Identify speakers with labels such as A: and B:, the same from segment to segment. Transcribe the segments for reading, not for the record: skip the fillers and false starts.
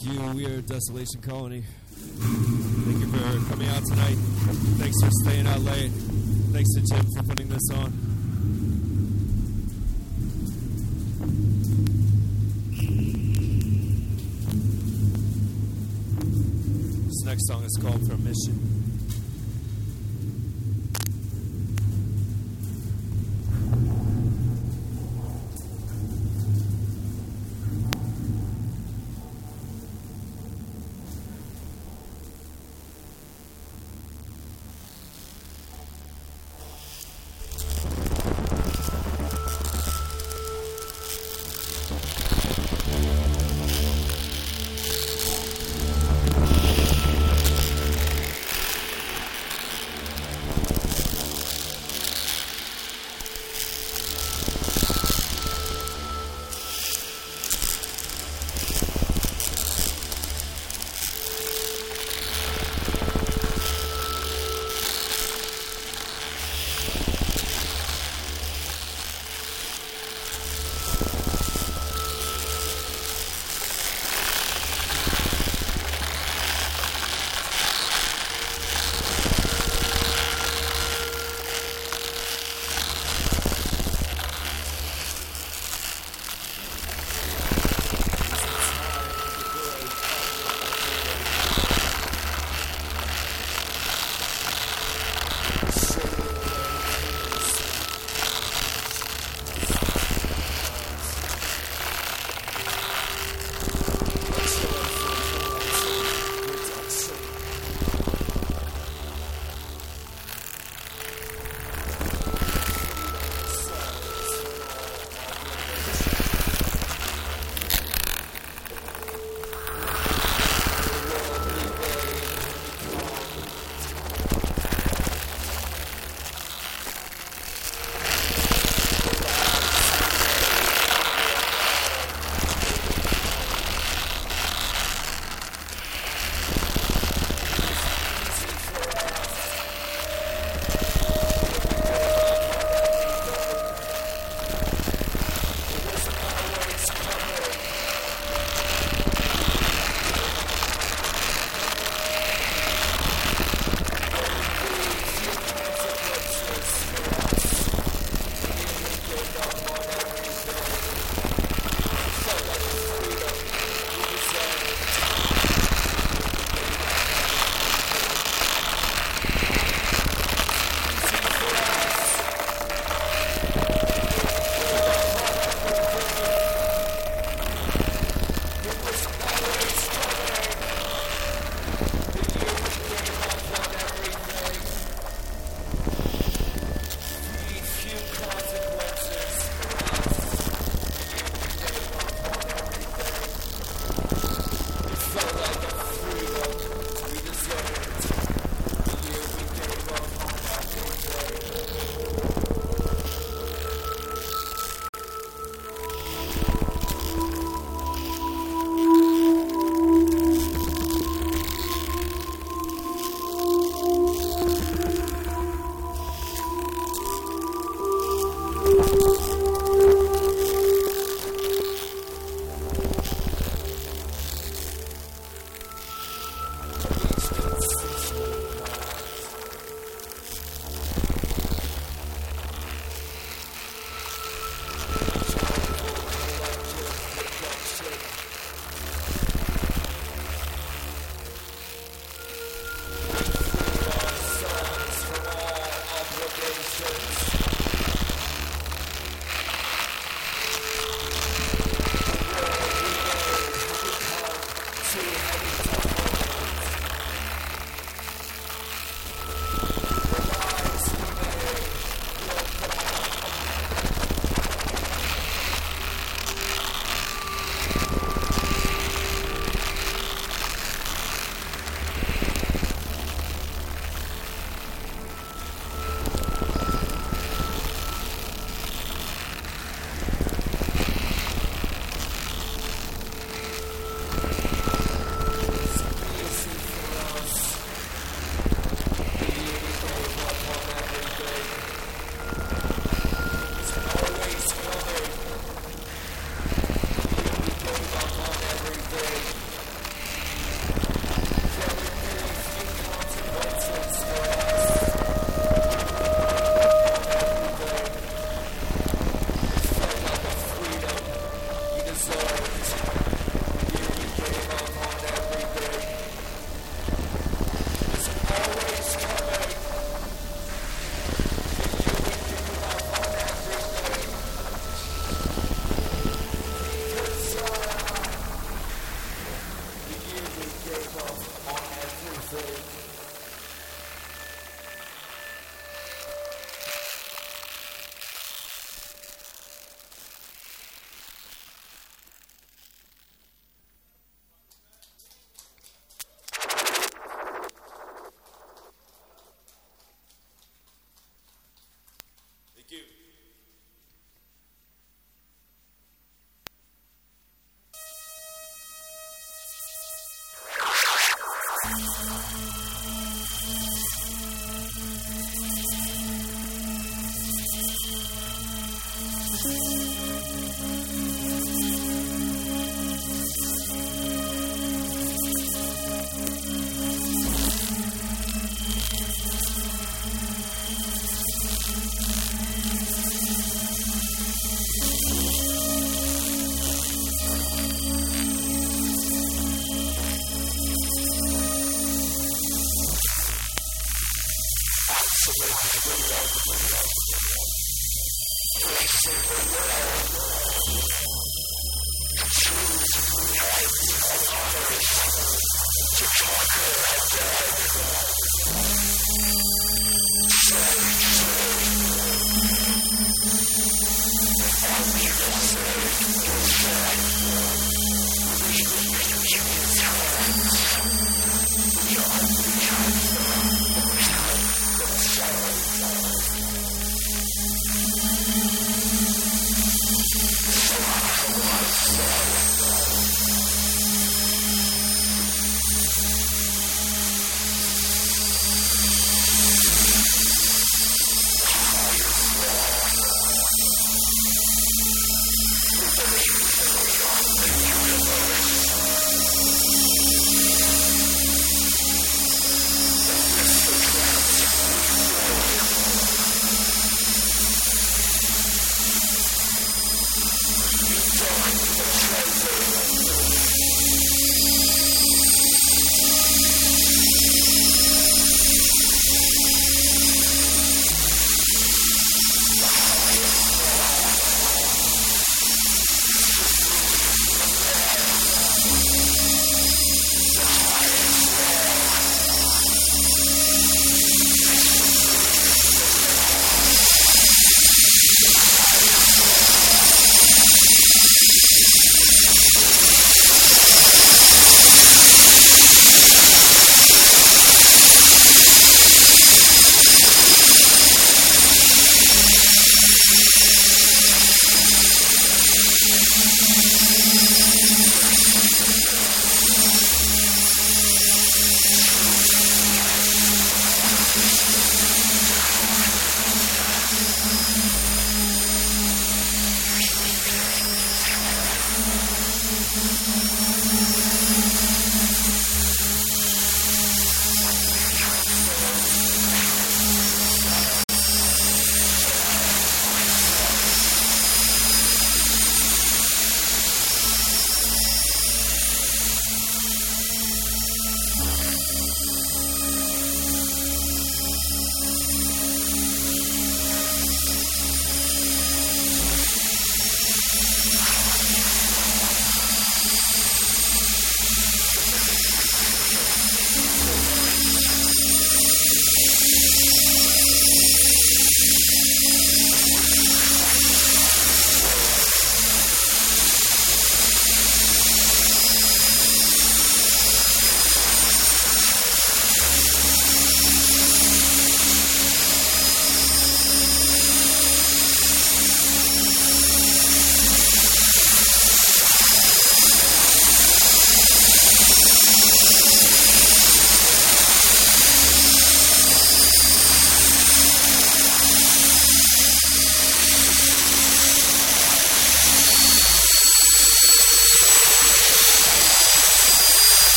A: Thank you. We are Desolation Colony. Thank you for coming out tonight. Thanks for staying out late. Thanks to Jim for putting this on. This next song is called Permission.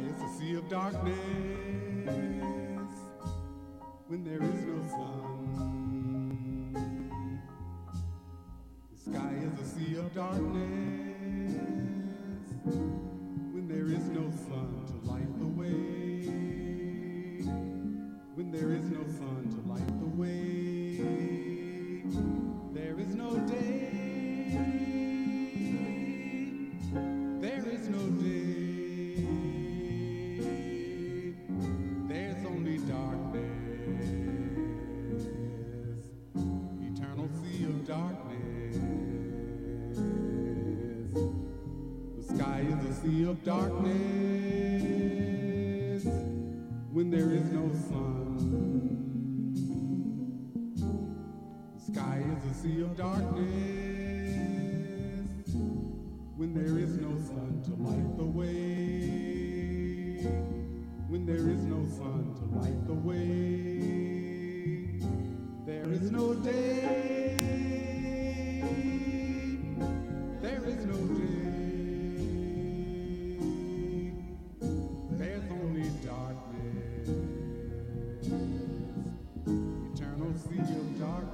B: is a sea of darkness when there is no sun. The sky is a sea of darkness when there is no sun to light the way. When there is no sun to light the way, there is no day. There is no day. There's only darkness. Eternal sea of darkness. The sky is a sea of darkness when there is no sun. The sky is a sea of darkness when there is no sun to light the way. When there is no sun to light the way, there is no day. There is no day. There's only darkness. Eternal sea of darkness.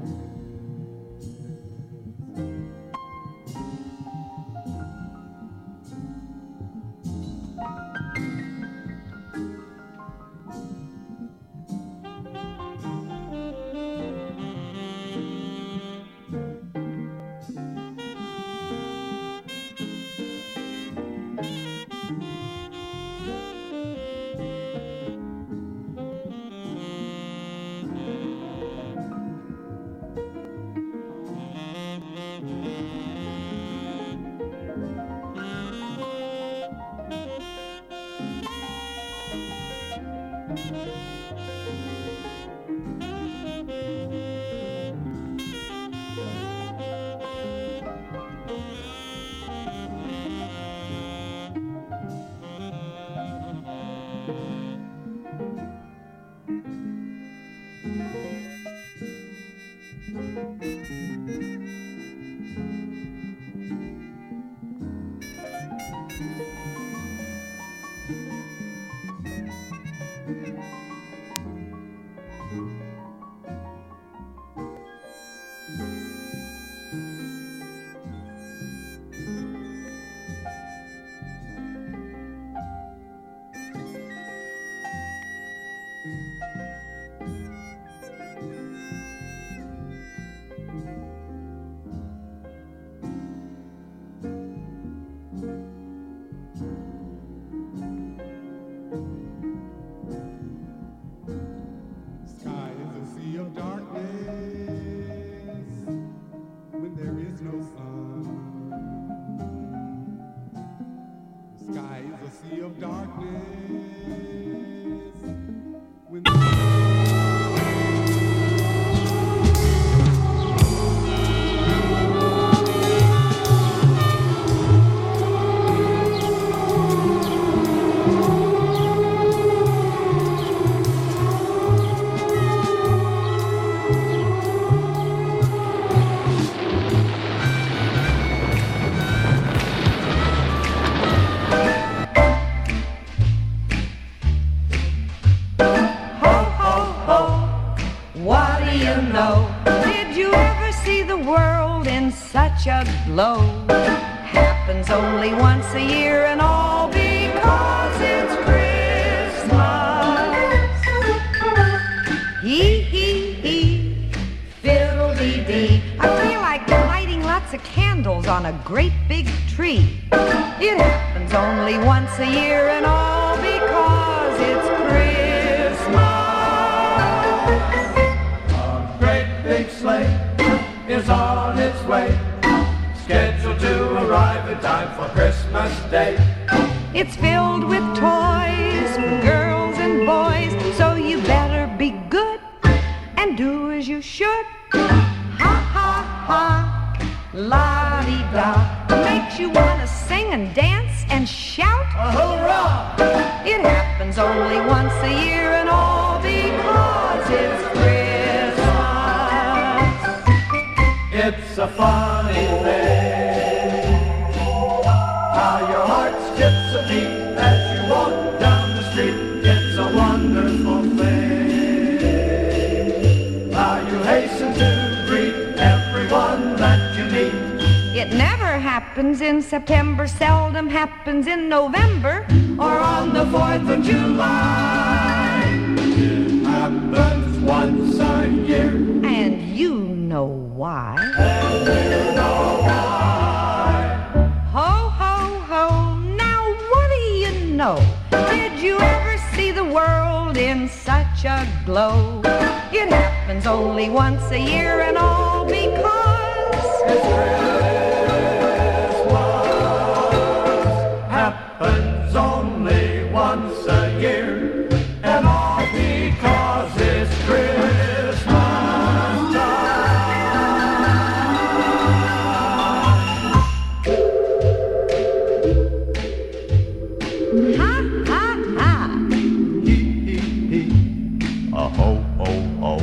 C: Glow happens only once a year, and all because it's Christmas. Hee hee hee, fiddle-dee-dee. I feel like lighting lots of candles on a great big tree. It happens only once a year, and all because it's Christmas.
D: A great big sleigh is on its way, scheduled to arrive in time for Christmas Day.
C: It's filled with toys for girls and boys, so you better be good and do as you should. Ha ha ha, la-dee-da, makes you want to sing and dance and shout.
D: Hurrah!
C: It happens only once a year, and all because it's Christmas.
D: It's a funny thing how your heart skips a beat as you walk
C: in September seldom happens in November
D: or on the 4th of July. It happens once a year.
C: And you know why.
D: And you know why.
C: Ho, ho, ho, now what do you know? Did you ever see the world in such a glow? It happens only once a year and all because
D: it's Christmas. Happens only once a year and all because it's Christmas time.
C: ha, ha, ha.
D: Hee, hee, hee. A ho, ho, ho.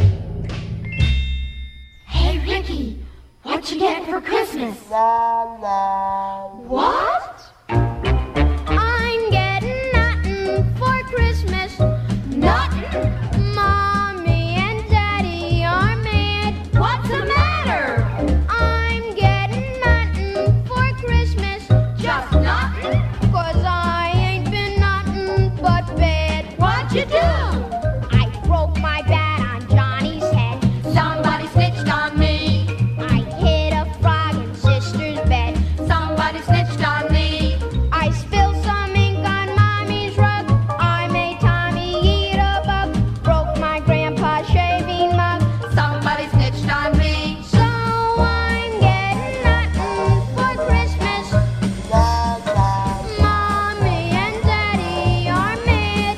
E: Hey, Ricky, what'd you get for Christmas? What? I'm getting nothing for Christmas. Nothing? Mommy and Daddy are mad. What's the matter? I'm getting nothing for Christmas. Just nothing? 'Cause I ain't been nothing but bad. What'd you do? I broke my bat on Johnny's head. Somebody snitched on me. I hit a frog in sister's bed. Somebody snitched on me. I spilled some ink on Mommy's rug. I made Tommy eat a bug. Broke my grandpa's shaving mug. Somebody snitched on me. So I'm getting nothing for Christmas. Mommy and Daddy are mad.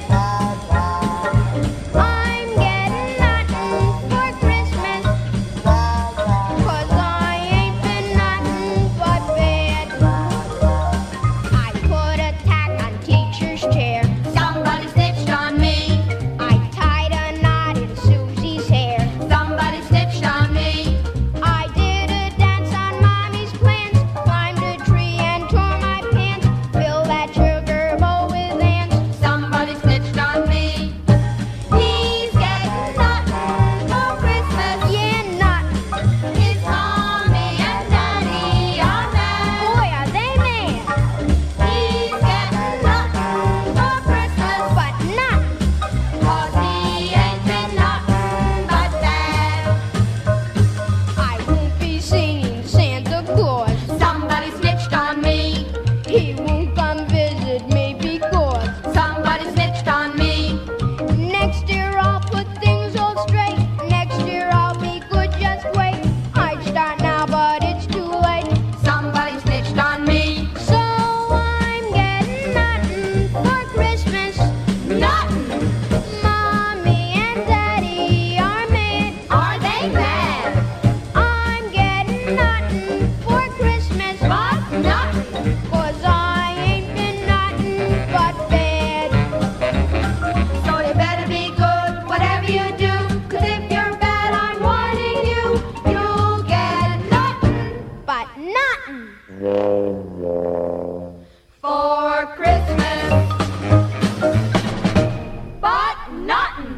E: I'm getting nothing for Christmas. 'Cause I ain't been nothing but bad. I put a tack on teacher's chair. Somebody snitched on me. I tied a knot in Susie's hair. Somebody snitched on me. I did a dance on Mommy's plans. Climbed a tree and tore my pants. Filled that sugar bowl with ants. Somebody snitched on me. He's getting nothing for Christmas. Yeah, nothing. His Mommy and Daddy are mad. Boy, are they mad. He's getting nothing for Christmas, but nothing. 'Cause he ain't been nothing but bad. I won't be singing Santa Claus. Somebody snitched on me. He won't come visit me because somebody snitched on me. Next year I'll put things all straight. Next year I'll be good, just wait. I'd start now, but it's too late. Somebody snitched on me. So I'm getting nothing for Christmas. Nothing. Mommy and Daddy are mad. Are they mad? I'm getting nothing for Christmas. But nothing. 'Cause I ain't been nothing but bad. So you better be good, whatever you do. 'Cause if you're bad, I'm warning you. You'll get nothing but nothing for Christmas. But nothing.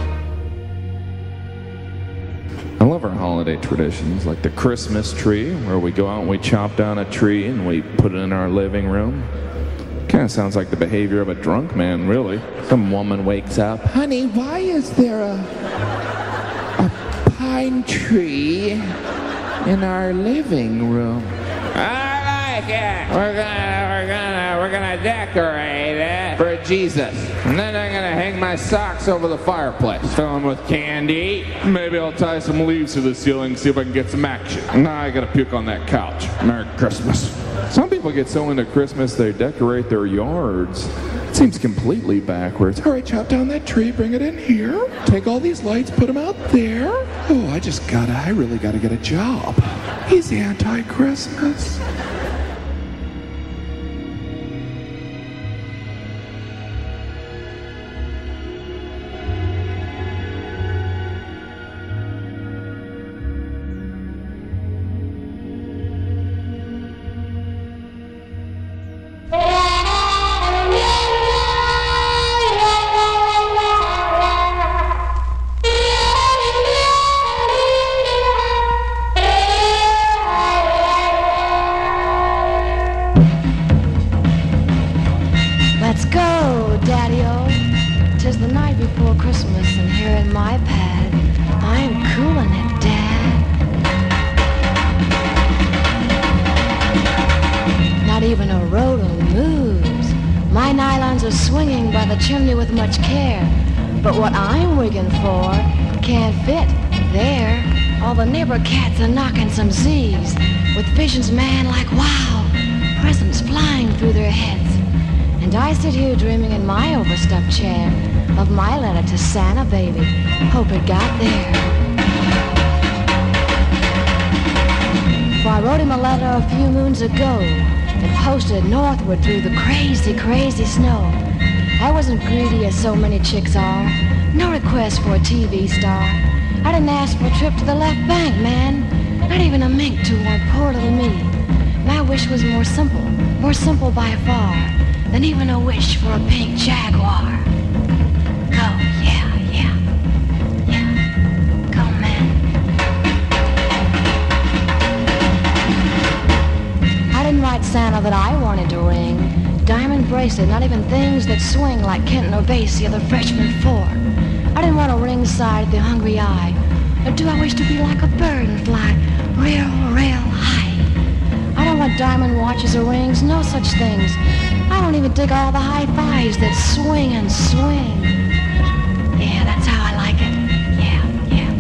F: I love our holiday traditions, like the Christmas tree, where we go out and we chop down a tree and we put it in our living room. Kind of sounds like the behavior of a drunk man, really. Some woman wakes up, honey, why is there a pine tree in our living room? I like it. We're gonna decorate it for Jesus. And then I'm gonna hang my socks over the fireplace, fill them with candy. Maybe I'll tie some leaves to the ceiling, see if I can get some action. Now I gotta puke on that couch. Merry Christmas. Some people get so into Christmas they decorate their yards. It seems completely backwards. All right, chop down that tree, bring it in here. Take all these lights, put them out there. Oh, I really gotta get a job. He's anti-Christmas.
G: with much care. But what I'm wigging for can't fit there. All the neighbor cats are knocking some Z's with visions, man, like wow, presents flying through their heads. And I sit here dreaming in my overstuffed chair of my letter to Santa, baby. Hope it got there. For I wrote him a letter a few moons ago and posted northward through the crazy, crazy snow. I wasn't greedy as so many chicks are. No request for a TV star. I didn't ask for a trip to the left bank, man. Not even a mink to warn poor little me. My wish was more simple by far than even a wish for a pink Jaguar. Go, yeah, yeah, yeah. Go, man. I didn't write Santa that I wanted to ring. Diamond bracelet, not even things that swing like Kenton or Basie or the freshman four. I didn't want a ringside the hungry eye. Or do I wish to be like a bird and fly real, real high? I don't want diamond watches or rings, no such things. I don't even dig all the high fives that swing and swing. Yeah, that's how I like it. Yeah, yeah,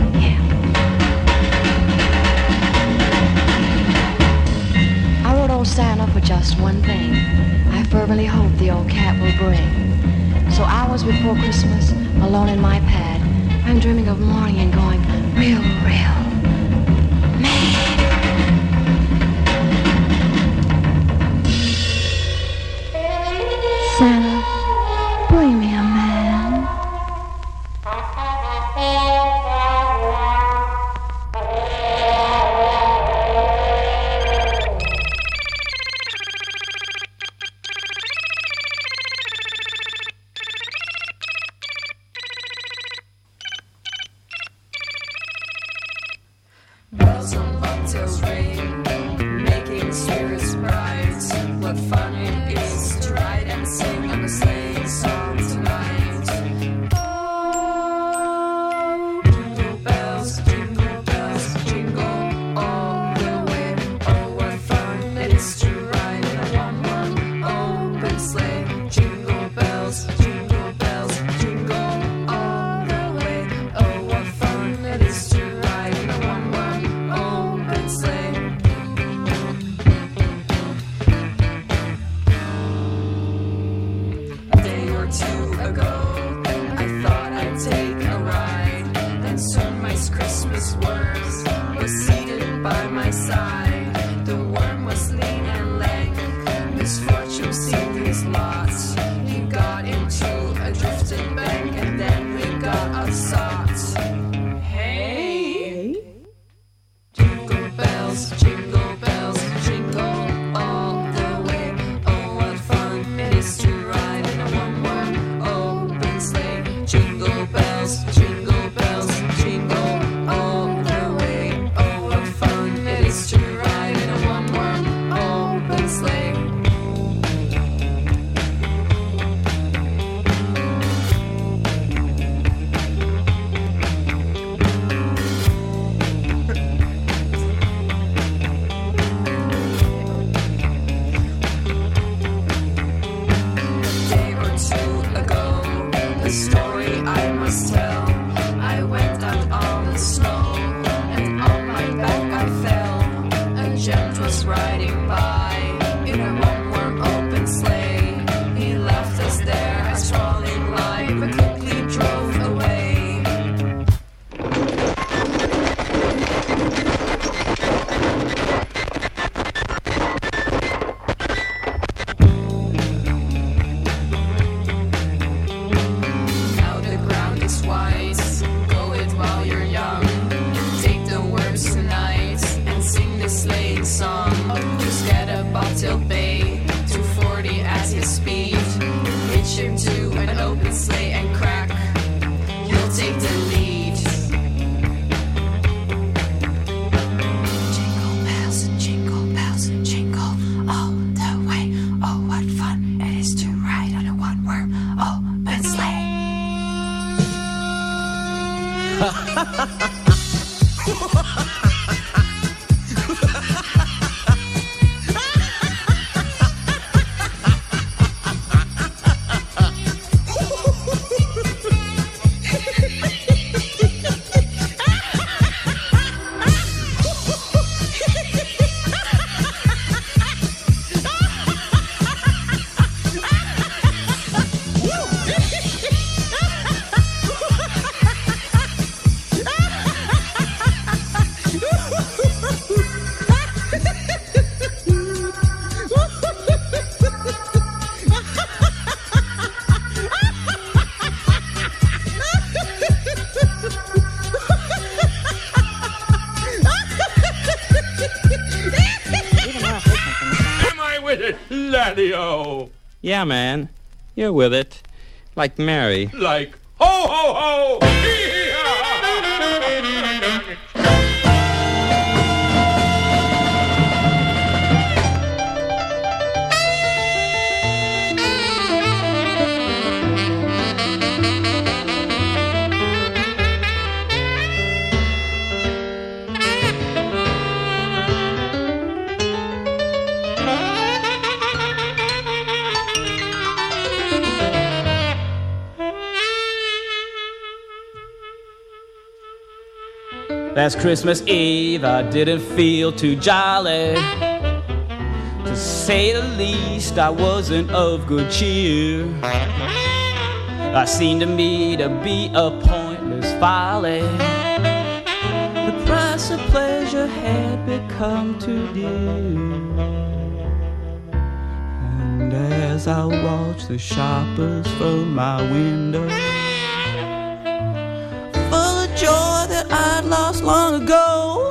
G: yeah. I wrote old Santa for just one thing. I fervently hope the old cat will bring. So hours before Christmas, alone in my pad, I'm dreaming of morning and going real, real mad. Santa, bring me a man.
H: Bells on bobtails ring, making spirits bright. What fun it is to ride and sing on a sleigh song tonight. Oh, jingle bells, jingle all the way. Oh, what fun it is to ride in a one-one open sleigh. Jingle bells, jingle all the way. Oh, what fun it is to ride in a one-one open sleigh. A day or two ago, I thought I'd take a ride, and soon my Christmas worm was seated by my side. The worm was lean and lank, misfortune seemed his lot. He got into a drifted bank, and then we got upsot. Hey! Jingle bells, jingle all the way. Oh, what fun it is to ride in a one-one open sleigh. Jingle bells, jingle all the way. Oh, what fun it is to ride in a one-one open sleigh. Day or two ago, the story I must tell. I went out on the snow, and on my back I fell. A gent was riding by in a one-worm open sleigh. He left us there as falling light, but quickly drove away. Now the ground is white, go it while you're young. Take the worms tonight and sing the sleighing song. Just get a bobtail bay, 240 at his speed. Hitch him to an open sleigh and crack, he'll take the lead. Jingle bells, jingle all the way. Oh, what fun it is to ride on a one-worm open sleigh.
I: radio.
J: Yeah, man. You're with it. Like Mary.
I: Like ho, ho, ho!
K: Last Christmas Eve, I didn't feel too jolly. To say the least, I wasn't of good cheer. I seemed to me to be a pointless folly. The price of pleasure had become too dear. And as I watched the shoppers from my window, joy that I'd lost long ago,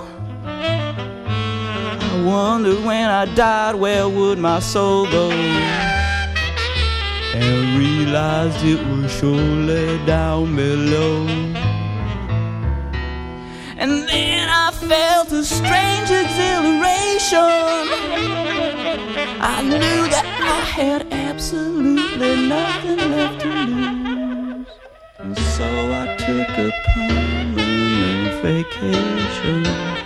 K: I wondered when I died, where would my soul go? And realized it was surely down below. And then I felt a strange exhilaration. I knew that I had absolutely nothing left to lose. And so I took a permanent vacation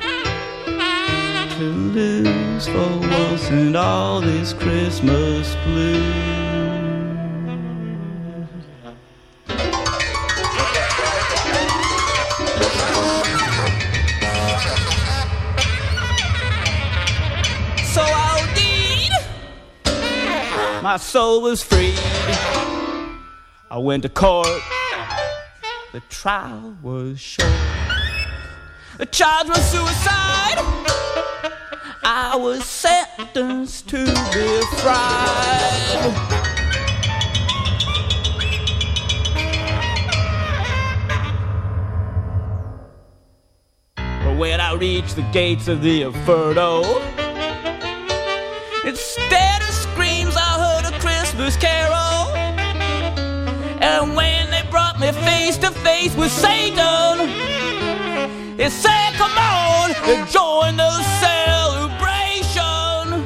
K: to lose for once in all this Christmas blues. So I did. My soul was freed. I went to court. The trial was short. The charge was suicide. I was sentenced to be fried. But when I reached the gates of the Inferno, instead of screams I heard a Christmas carol. And when they brought me face to face with Satan, it said, come on and join the celebration.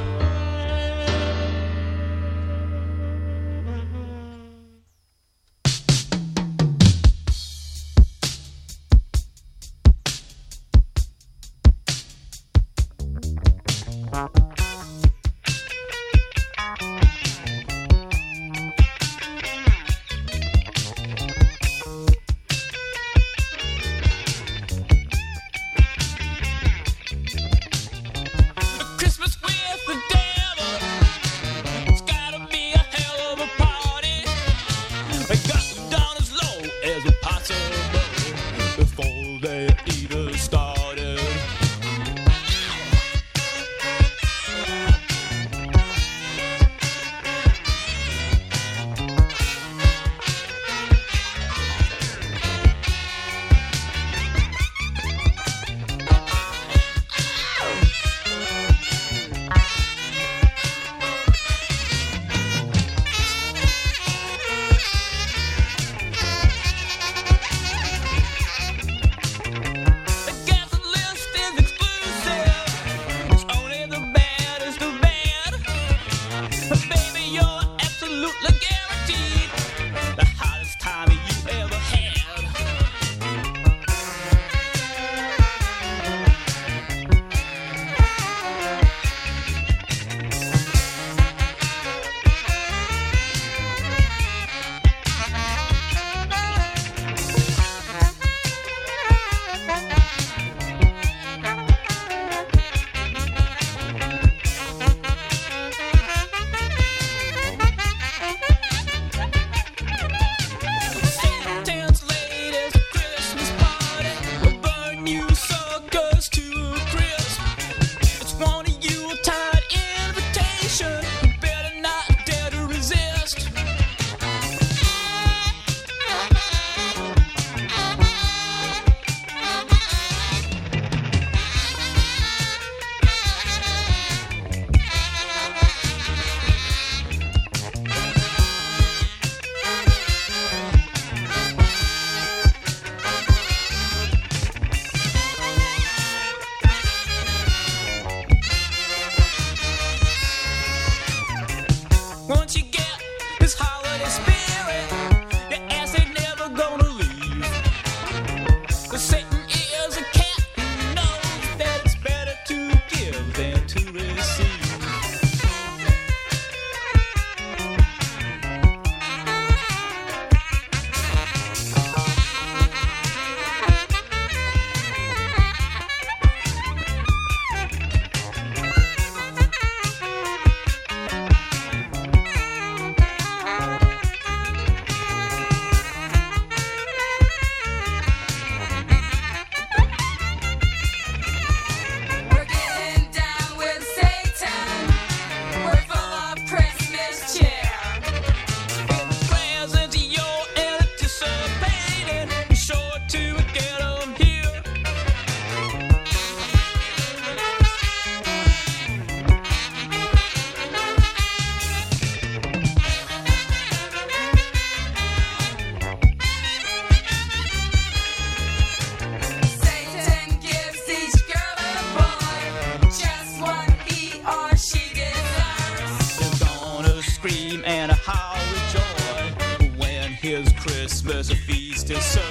K: feast is served.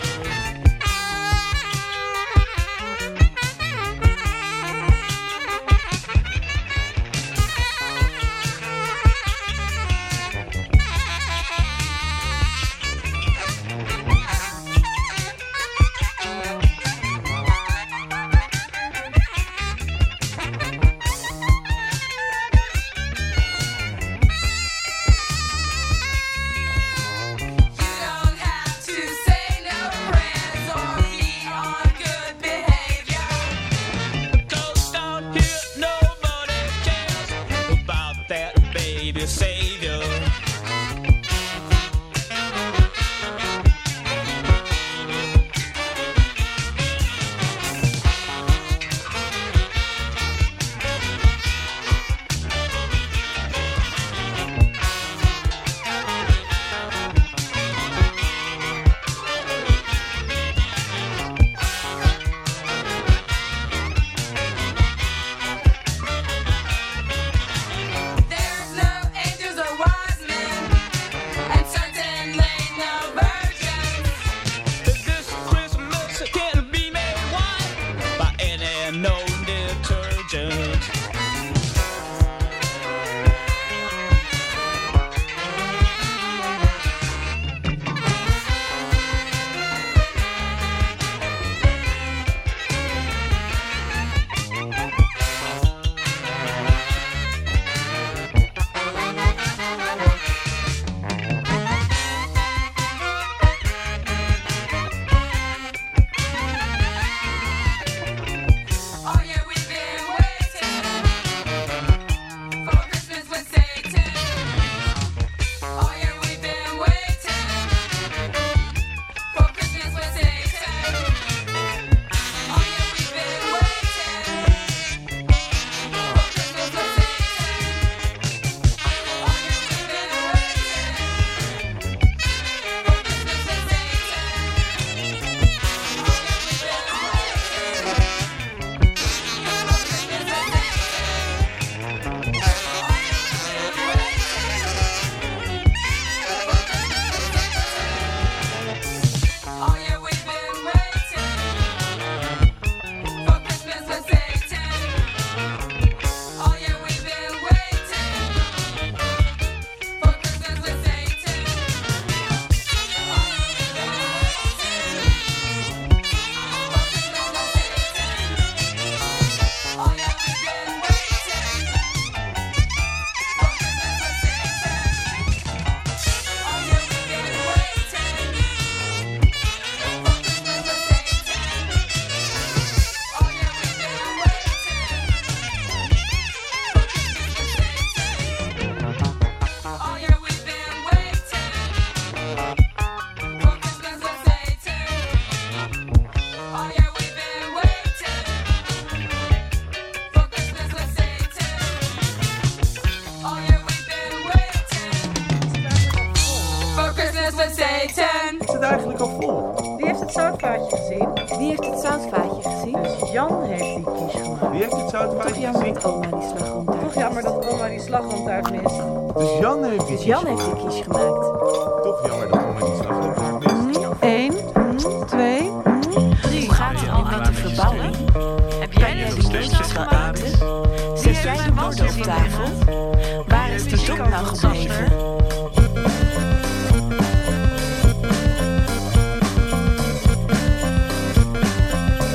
L: Eigenlijk al vol.
M: Wie heeft het zoutvaatje gezien? Wie heeft het zoutvaatje gezien? Dus Jan heeft die kies gemaakt.
L: Wie heeft het zoutvaatje gezien?
M: Toch jammer dat oma die slagroomtaart mist.
L: Dus Jan heeft die
M: kies gemaakt.
L: Toch jammer dat oma die slagroomtaart mist.
M: 1, 2...